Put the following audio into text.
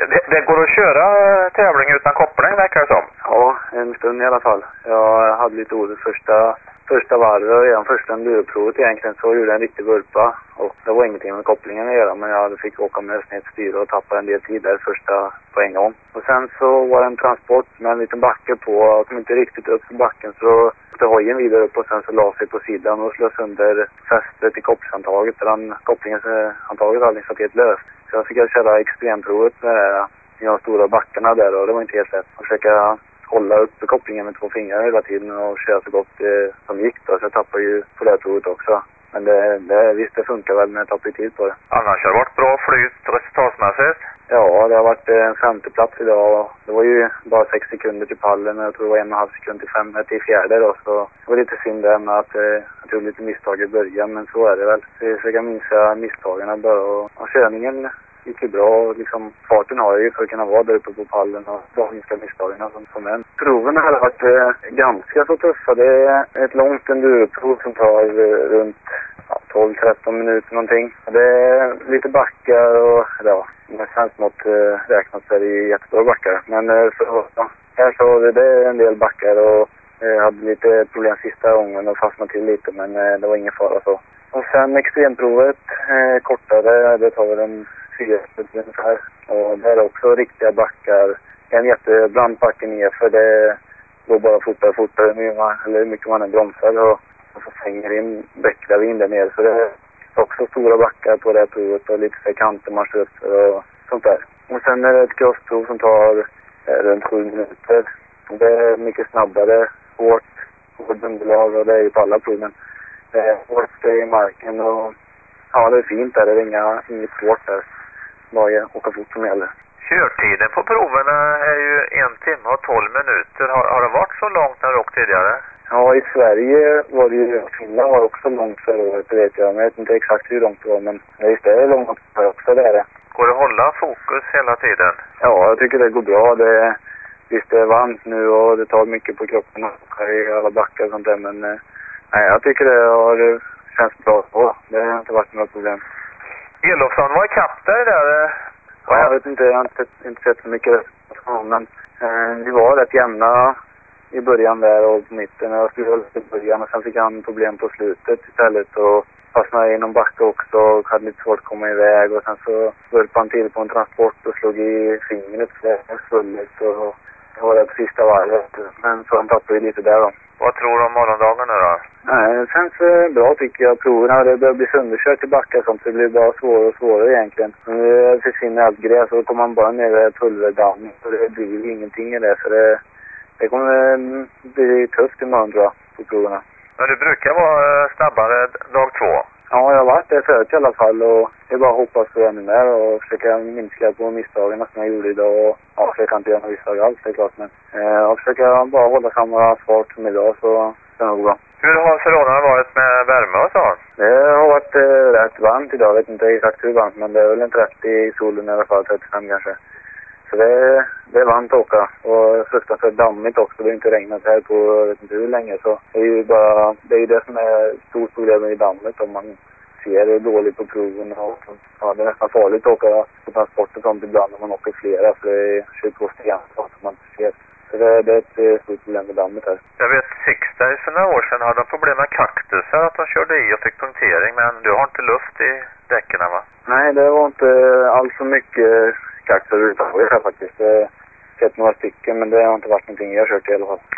Det går att köra tävling utan koppling, verkar det som. Ja, en stund i alla fall. Jag hade lite ord första varvet och redan första enduroprovet egentligen så gjorde jag en riktig vurpa. Och det var ingenting med kopplingen att göra, men jag fick åka med snett styre och tappa en del tid där första på en gång. Och sen så var det en transport med en liten backe på. Jag kom inte riktigt upp för backen så då åkte hojen vidare upp och sen så la sig på sidan och slös under fästet i kopplingshandtaget. Där kopplingshandtaget hade satt helt löst. Så jag fick köra extremprovet med de stora backarna där och det var inte helt lätt. Jag försöka hålla upp kopplingen med 2 fingrar hela tiden och köra så gott som gick då. Så jag tappade ju på det här provet också. Men visst, det funkar väl, men jag tappade tid på det. Annars har det varit bra flyt resultatmässigt? Ja, det har varit en 5:e plats idag. Det var ju bara 6 sekunder till pallen. Jag tror det var 1,5 sekund till fjärde då. Så det var lite synd där med att jag tog lite misstag i början, men så är det väl. Så jag försöker minska misstagen bara. Och körningen gick ju bra och liksom farten har jag ju för att kunna vara där uppe på pallen och bara minska misstagen som en. Proven har varit ganska så tuffa. Det är ett långt enduroprov som tar runt 12-13 minuter någonting. Det är lite backar och ja, med svenskmått räknat så är det ju jättebra backar. Men så här så det är en del backar och jag hade lite problem sista gången och fastnade till lite, men det var ingen fara så. Och sen extremprovet kortare, det tar väl en 4 minuter ungefär. Och det är också riktiga backar. En jättebrant backe ner för det går bara fortare hur mycket man än bromsar och så fänger in bäcklar in där nere. Så det är också stora backar på det här provet och lite för kanter man kör upp och sånt där. Och sen är det ett crossprov som tar runt 7 minuter. Det är mycket snabbare, hårt underlag och det är ju på alla proven. Det är hårt i marken och ja, det är fint där. Det är inget svårt där. Bara åka fort som gäller. Körtiden på proverna är ju 1 timme och 12 minuter. Har det varit så långt när du åkt tidigare? Ja, i Sverige var det ju, Finland var också långt förra året, det vet jag. Men jag vet inte exakt hur långt det var, men just det är långt också, det är det. Går det att hålla fokus hela tiden? Ja, jag tycker det går bra. Visst, det är varmt nu och det tar mycket på kroppen och i alla backar och sånt där. Men nej, jag tycker det känns bra på. Det har inte varit några problem. Elofsson var i kapp där. Ja, jag vet inte, jag har inte sett så mycket men vi var rätt jämna i början där och på mitten. Jag skulle lite i början och sen fick han problem på slutet istället och fastnade i någon backe också och hade lite svårt att komma iväg och sen så vurpade han till på en transport och slog i fingret svullet och det var det på sista varvet. Men så han tappade lite där då. Vad tror du om morgondagen nu då? Nej, det känns bra tycker jag. Proverna, det börjar bli sönderkört i backar sånt. Det blir bara svårare och svårare egentligen. Men det försvinner allt gräs och då kommer man bara ner i pulverdamm. Så det blir ingenting i det. Så det kommer bli tufft imorgon tror jag på proverna. Men du brukar vara snabbare dag 2? Ja, jag har varit där förut i alla fall och det är bara att hoppas på ännu mer och försöka minska på misstagen som jag gjorde idag och försöka inte göra några misstag alls, det är klart. Men jag försöker bara hålla samma fart som idag så det är nog bra. Hur har förhållandena varit med värme och så? Det har varit rätt varmt idag, jag vet inte exakt hur varmt men det är väl en 30 i solen i alla fall, 35 kanske. Så det är varmt att åka och fruktansvärt dammigt också. Det har inte regnat här på jag vet inte hur länge så det är ju det som är stort problem i dammet om man ser det dåligt på proven och ja, det är nästan farligt att åka på transporter sånt ibland om man åker flera för det kör på sten som man inte ser. Så det är ett stort problem med dammet här. Jag vet Sixter för några år sedan hade de problem med kaktusar att de körde i och fick punktering men du har inte luft i däcken va? Nej, det var inte alls så mycket kaktusar utanför faktiskt. Jag har sett några stycken men det har inte varit någonting jag har kört i alla fall.